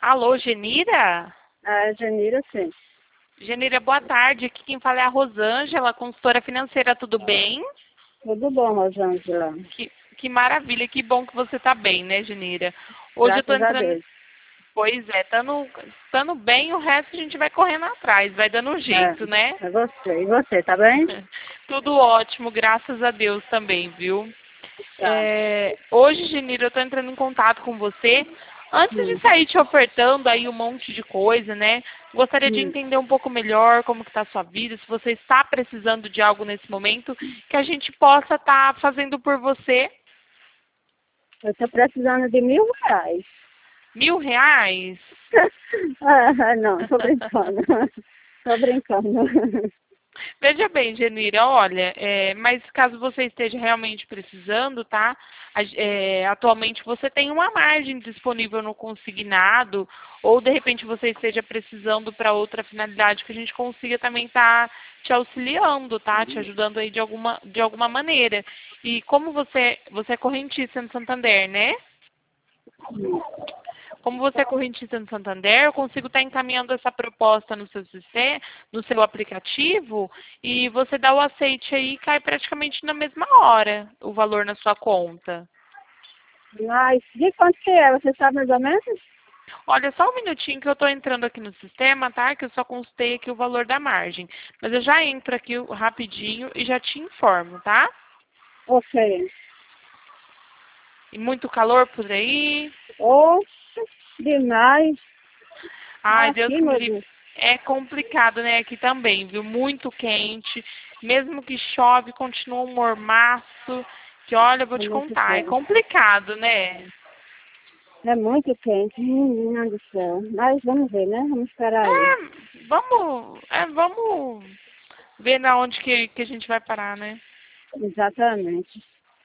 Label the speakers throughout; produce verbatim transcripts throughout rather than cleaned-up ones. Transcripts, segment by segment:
Speaker 1: Alô, Genira?
Speaker 2: A Janira, sim.
Speaker 1: Genira, boa tarde. Aqui quem fala é a Rosângela, consultora financeira, tudo bem?
Speaker 2: Tudo bom, Rosângela?
Speaker 1: Que, que maravilha, que bom que você está bem, né, Genira? Hoje eu tô
Speaker 2: Graças a
Speaker 1: entrando...
Speaker 2: Deus.
Speaker 1: Pois é, estando, estando bem, o resto a gente vai correndo atrás, vai dando um jeito, né?
Speaker 2: É, é você. E você, tá bem?
Speaker 1: Tudo ótimo, graças a Deus também, viu?
Speaker 2: Tá.
Speaker 1: É, hoje, Genira, eu estou entrando em contato com você. Antes de
Speaker 2: Hum,
Speaker 1: sair te ofertando aí um monte de coisa, né? Gostaria de
Speaker 2: hum.
Speaker 1: entender um pouco melhor como que está a sua vida, se você está precisando de algo nesse momento, que a gente possa estar fazendo por você.
Speaker 2: Eu tô precisando de mil reais.
Speaker 1: Mil reais?
Speaker 2: Ah, não, tô brincando. Tô brincando.
Speaker 1: Veja bem, Genira, olha, é, mas caso você esteja realmente precisando, tá? A- é, atualmente você tem uma margem disponível no consignado, ou de repente você esteja precisando para outra finalidade que a gente consiga também estar te auxiliando, tá? Te ajudando aí de alguma, de alguma maneira. E como você, você é correntista no Santander, né? Como você é correntista no Santander, eu consigo estar encaminhando essa proposta no seu sistema, no seu aplicativo, e você dá o aceite aí e cai praticamente na mesma hora o valor na sua conta.
Speaker 2: Mas de quanto que é? Você sabe mais ou menos?
Speaker 1: Olha, só um minutinho que eu estou entrando aqui no sistema, tá? Que eu só consultei aqui o valor da margem. Mas eu já entro aqui rapidinho e já te informo, tá?
Speaker 2: Ok.
Speaker 1: E muito calor por aí.
Speaker 2: Oxe, demais.
Speaker 1: Ai, Deus
Speaker 2: Aqui,
Speaker 1: que me
Speaker 2: meu
Speaker 1: livre.
Speaker 2: Deus.
Speaker 1: É complicado, né? Aqui também, viu? Muito quente. Mesmo que chove, continua um mormaço. Que olha, eu vou
Speaker 2: É
Speaker 1: te
Speaker 2: muito
Speaker 1: contar, é
Speaker 2: quente.
Speaker 1: complicado, né?
Speaker 2: É muito quente, menina do céu. Mas vamos ver, né? Vamos esperar aí.
Speaker 1: É, vamos, é, vamos ver na onde que, que a gente vai parar, né?
Speaker 2: Exatamente.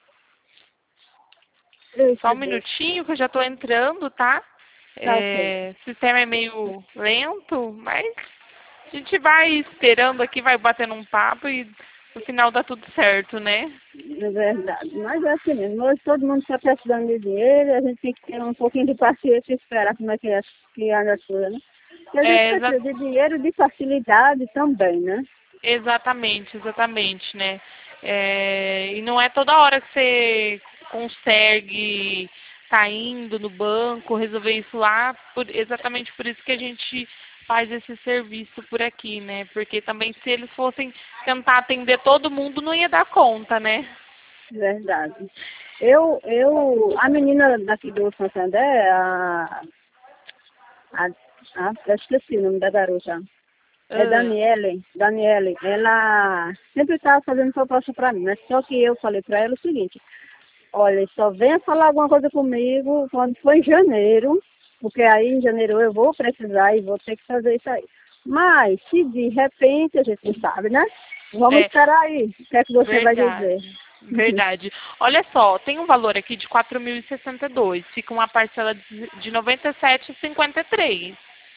Speaker 1: Só
Speaker 2: Eita
Speaker 1: um
Speaker 2: Deus.
Speaker 1: minutinho que eu já tô entrando, tá?
Speaker 2: Tá ok.
Speaker 1: É, o sistema é meio lento, mas a gente vai esperando aqui, vai batendo um papo e no final dá tudo certo, né?
Speaker 2: É verdade. Mas é assim mesmo. Hoje todo mundo está precisando de dinheiro, a gente tem que ter um pouquinho de paciência e esperar como é que, é, que anda as coisas, né? E a gente
Speaker 1: É, exa
Speaker 2: precisa de dinheiro e de facilidade também, né?
Speaker 1: exatamente, exatamente, né? É, e não é toda hora que você consegue estar indo no banco, resolver isso lá, por- exatamente por isso que a gente faz esse serviço por aqui, né? Porque também se eles fossem tentar atender todo mundo, não ia dar conta, né?
Speaker 2: Verdade. Eu, eu, a menina daqui do Santander, a, a, a eu esqueci o nome da garota. É
Speaker 1: Ah,
Speaker 2: Daniele, Daniele, ela sempre estava fazendo proposta para mim, mas só que eu falei para ela o seguinte, olha, só venha falar alguma coisa comigo quando for em janeiro, porque aí em janeiro eu vou precisar e vou ter que fazer isso aí. Mas, se de repente, a gente não sabe, né? Vamos
Speaker 1: é,
Speaker 2: esperar aí. O que é que você vai dizer?
Speaker 1: verdade. Verdade. Olha só, tem um valor aqui de quatro mil e sessenta e dois. Fica uma parcela de de noventa e sete e cinquenta e três,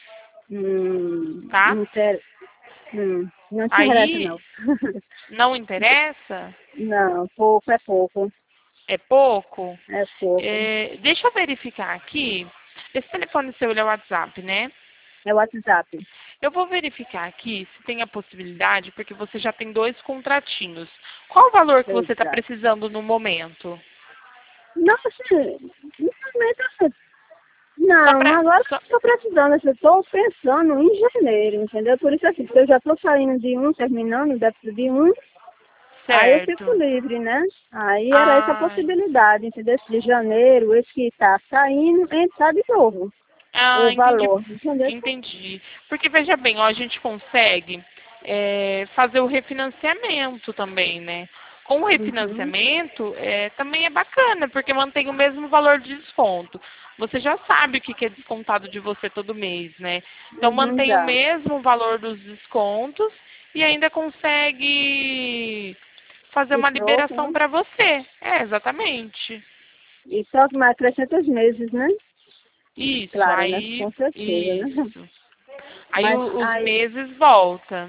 Speaker 2: hum,
Speaker 1: tá?
Speaker 2: não, inter... hum, não interessa,
Speaker 1: Aí,
Speaker 2: não.
Speaker 1: não interessa?
Speaker 2: Não, pouco é pouco.
Speaker 1: É pouco?
Speaker 2: É pouco.
Speaker 1: É, deixa eu verificar aqui. Esse telefone seu ele é o WhatsApp, né?
Speaker 2: É o WhatsApp.
Speaker 1: Eu vou verificar aqui se tem a possibilidade, porque você já tem dois contratinhos. Qual o valor que você está
Speaker 2: Exato.
Speaker 1: precisando no momento?
Speaker 2: Não, assim, no momento, assim,
Speaker 1: Só
Speaker 2: não,
Speaker 1: para.
Speaker 2: agora
Speaker 1: Só...
Speaker 2: eu estou precisando, assim, eu estou pensando em janeiro, entendeu? Por isso, assim, porque eu já estou saindo de um, terminando o débito de um, aí eu fico
Speaker 1: Certo.
Speaker 2: livre, né? Aí era essa
Speaker 1: Ah,
Speaker 2: possibilidade, entendeu? De janeiro, esse que está saindo, entrar de novo,
Speaker 1: ah,
Speaker 2: o
Speaker 1: entendi.
Speaker 2: valor, entendeu?
Speaker 1: Entendi. Porque veja bem, ó, a gente consegue é, fazer o refinanciamento também, né? Com o
Speaker 2: Uhum,
Speaker 1: refinanciamento é, também é bacana, porque mantém o mesmo valor de desconto. Você já sabe o que que é descontado de você todo mês, né? Então
Speaker 2: uhum,
Speaker 1: mantém o
Speaker 2: já.
Speaker 1: mesmo valor dos descontos e ainda consegue fazer
Speaker 2: E
Speaker 1: uma
Speaker 2: troco,
Speaker 1: liberação
Speaker 2: né?
Speaker 1: para você. É, exatamente.
Speaker 2: E só que mais acrescenta meses, né?
Speaker 1: Isso,
Speaker 2: Claro, né?
Speaker 1: aí,
Speaker 2: Com certeza, né?
Speaker 1: isso. Aí
Speaker 2: Mas
Speaker 1: o- os
Speaker 2: aí,
Speaker 1: meses volta.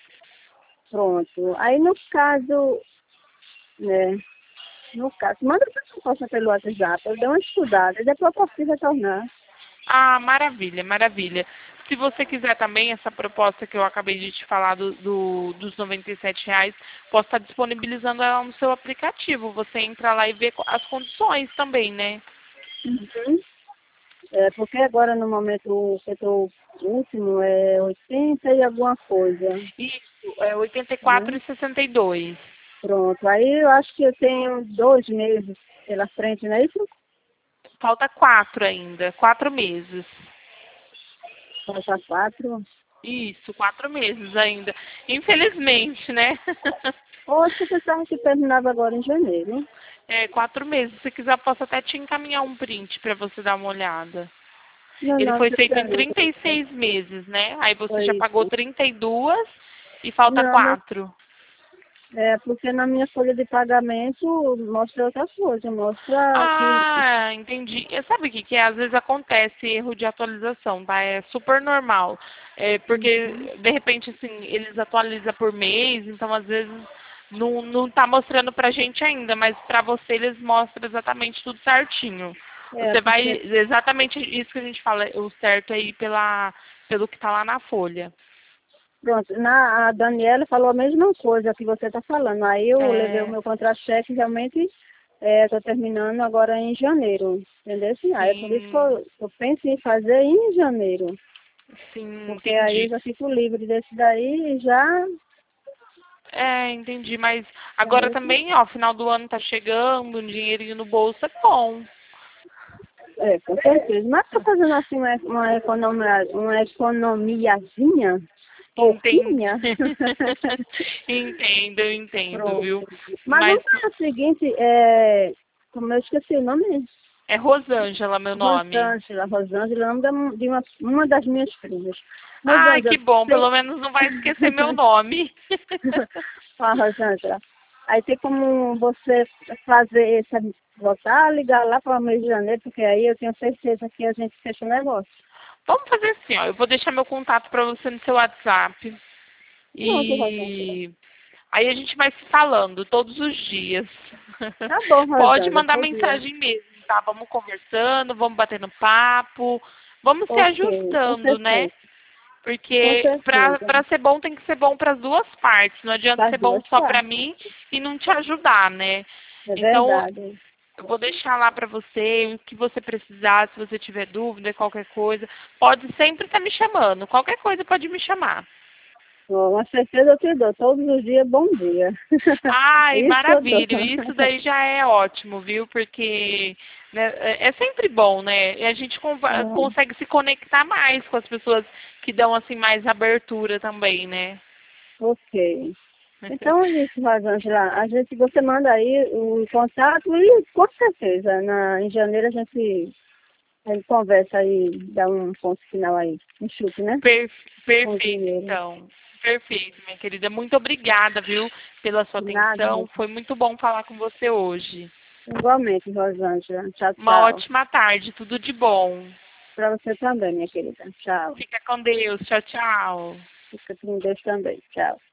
Speaker 2: pronto. Aí no caso, né? No caso, manda para a proposta pelo WhatsApp, eu dou uma estudada, e depois eu posso retornar.
Speaker 1: Ah, maravilha, maravilha. Se você quiser também essa proposta que eu acabei de te falar do, do- dos noventa e sete reais, posso estar disponibilizando ela no seu aplicativo. Você entra lá e vê co- as condições também, né?
Speaker 2: Uhum. É, porque agora no momento o setor último é oitenta e alguma coisa,
Speaker 1: Isso, é oitenta e quatro
Speaker 2: né?
Speaker 1: e sessenta e dois.
Speaker 2: Pronto. Aí eu acho que eu tenho dois meses pela frente, não é isso?
Speaker 1: Falta quatro ainda, quatro meses.
Speaker 2: Falta quatro.
Speaker 1: Isso, quatro meses ainda. Infelizmente, né?
Speaker 2: Hoje você pensava que terminava agora em janeiro.
Speaker 1: É, quatro meses. Se quiser, posso até te encaminhar um print para você dar uma olhada.
Speaker 2: Não,
Speaker 1: Ele
Speaker 2: não,
Speaker 1: foi
Speaker 2: você
Speaker 1: feito em
Speaker 2: pergunta.
Speaker 1: trinta e seis meses, né? Aí você
Speaker 2: Foi
Speaker 1: já pagou
Speaker 2: isso.
Speaker 1: trinta e dois e falta
Speaker 2: Não, mas
Speaker 1: quatro.
Speaker 2: é porque na minha folha de pagamento mostra outra coisa, mostra que.
Speaker 1: Ah, entendi. E sabe o que que é? Às vezes acontece erro de atualização, tá? É super normal. É porque,
Speaker 2: Uhum.
Speaker 1: de repente, assim, eles atualizam por mês, então às vezes não, não tá mostrando pra gente ainda, mas pra você eles mostram exatamente tudo certinho.
Speaker 2: É,
Speaker 1: Você vai,
Speaker 2: porque,
Speaker 1: exatamente isso que a gente fala, o certo aí pela, pelo que tá lá na folha.
Speaker 2: pronto, na, a Daniela falou a mesma coisa que você está falando. Aí eu levei o
Speaker 1: É,
Speaker 2: meu contra-cheque, realmente estou terminando agora em janeiro, entendeu? Assim, aí é por isso que
Speaker 1: sim,
Speaker 2: eu, eu penso em fazer em janeiro,
Speaker 1: sim,
Speaker 2: porque aí eu
Speaker 1: entendi.
Speaker 2: já fico livre desse daí e já,
Speaker 1: É, entendi, mas agora
Speaker 2: entendeu?
Speaker 1: também, ó, final do ano tá chegando, um dinheirinho no bolso é bom.
Speaker 2: É, com certeza. Mas estou fazendo assim uma, uma, economia, uma economiazinha,
Speaker 1: Entendo.
Speaker 2: pouquinha.
Speaker 1: Entendo, eu entendo,
Speaker 2: Pronto.
Speaker 1: viu?
Speaker 2: Mas
Speaker 1: Mas
Speaker 2: vamos fazer o seguinte, é, como eu esqueci o nome,
Speaker 1: é Rosângela meu nome.
Speaker 2: Rosângela, Rosângela é o nome da- de uma, uma das minhas primas.
Speaker 1: Ai, que
Speaker 2: Rosângela,
Speaker 1: bom,
Speaker 2: tem...
Speaker 1: pelo menos não vai esquecer meu nome.
Speaker 2: ah, Rosângela, aí tem como você fazer essa, voltar a ligar lá para o mês de janeiro, porque aí eu tenho certeza que a gente fecha o negócio.
Speaker 1: Vamos fazer assim, ó, eu vou deixar meu contato para você no seu WhatsApp.
Speaker 2: Pronto, Rosângela.
Speaker 1: E aí a gente vai se falando todos os dias.
Speaker 2: Tá bom,
Speaker 1: Pode
Speaker 2: Rosângela,
Speaker 1: mandar
Speaker 2: podia.
Speaker 1: mensagem mesmo, tá? Vamos conversando, vamos batendo papo, vamos se
Speaker 2: Ok, com
Speaker 1: ajustando, né?
Speaker 2: certeza. Com
Speaker 1: Porque pra,
Speaker 2: certeza.
Speaker 1: pra ser bom tem que ser bom para as duas partes. Não adianta
Speaker 2: Das
Speaker 1: ser bom
Speaker 2: duas
Speaker 1: só para
Speaker 2: partes.
Speaker 1: mim e não te ajudar, né?
Speaker 2: É
Speaker 1: Então,
Speaker 2: verdade.
Speaker 1: eu vou deixar lá para você o que você precisar, se você tiver dúvida, qualquer coisa. Pode sempre estar me chamando. Qualquer coisa pode me chamar.
Speaker 2: Com uma certeza eu te dou. Todos os dias, bom dia.
Speaker 1: Ai,
Speaker 2: Isso eu dou.
Speaker 1: maravilha. Isso daí já é ótimo, viu? Porque né, é é sempre bom, né? E a gente conva-
Speaker 2: Ah,
Speaker 1: consegue se conectar mais com as pessoas que dão assim mais abertura também, né?
Speaker 2: ok. Então é isso, Rosângela. A gente, você manda aí o contato e com certeza, na, em janeiro a gente, a gente conversa aí, dá um ponto final aí, um chute, né?
Speaker 1: Per-
Speaker 2: Com o
Speaker 1: perfeito,
Speaker 2: dinheiro.
Speaker 1: então. Perfeito, minha querida. Muito obrigada, viu, pela sua
Speaker 2: Nada.
Speaker 1: atenção. Foi muito bom falar com você hoje.
Speaker 2: Igualmente, Rosângela. Tchau,
Speaker 1: Uma
Speaker 2: tchau.
Speaker 1: ótima tarde. Tudo de bom.
Speaker 2: Para você também, minha querida. Tchau.
Speaker 1: Fica com Deus. Tchau, tchau.
Speaker 2: Fica com Deus também. Tchau.